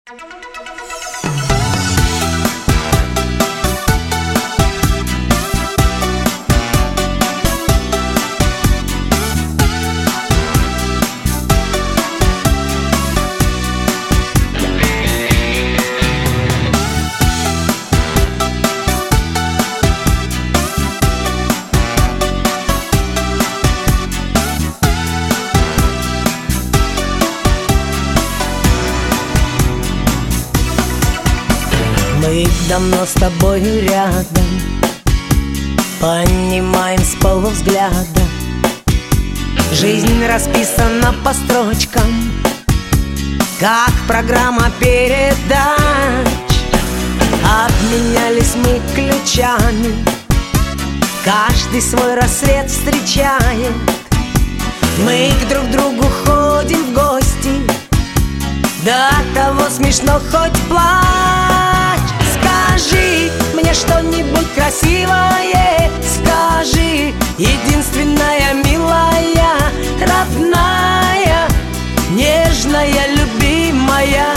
Мы давно с тобой рядом, понимаем с полувзгляда. Жизнь расписана по строчкам, как программа передач. Обменялись мы ключами, каждый свой рассвет встречает. Мы к друг другу ходим в гости, до того смешно хоть плачь. Скажи мне что-нибудь красивое, скажи, единственная, милая, родная, нежная, любимая.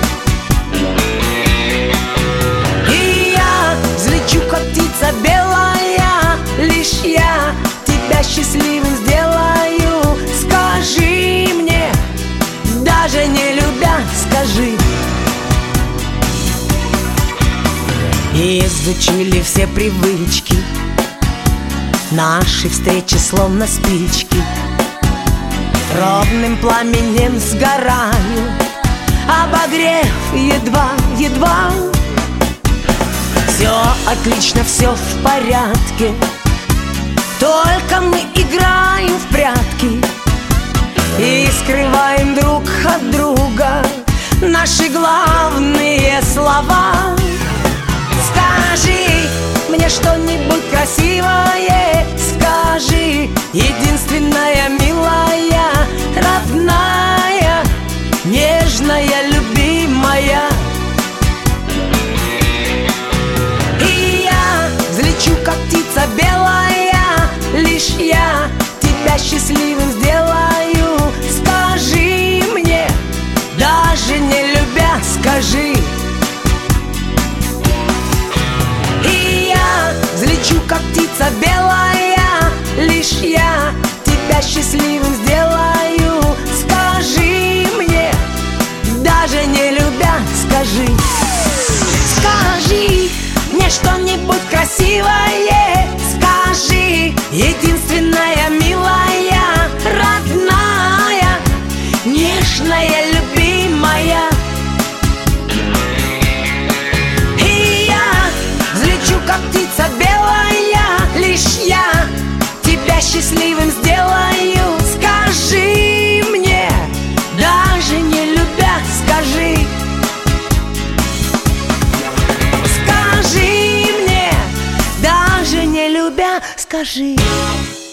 И я взлечу, как птица белая, лишь я тебя счастливым сделаю. Скажи мне, даже не любя, скажи. Изучили все привычки, наши встречи словно спички, ровным пламенем сгораю, обогрев едва-едва. Все отлично, все в порядке, только мы играем в прятки и скрываем друг от друга наши главные слова. Скажи мне что-нибудь красивое, скажи, единственная, милая, родная, нежная, любимая. И я взлечу, как птица белая, лишь я тебя счастливым сделаю. Скажи мне, даже не любя, скажи. Взлечу, как птица белая, лишь я тебя счастливым сделаю. Скажи мне, даже не любя, скажи. Скажи мне что-нибудь красивое, скажи, единственная, милая, родная, нежная, любимая. Как птица белая, лишь я тебя счастливым сделаю. Скажи мне, даже не любя, скажи. Скажи мне, даже не любя, скажи.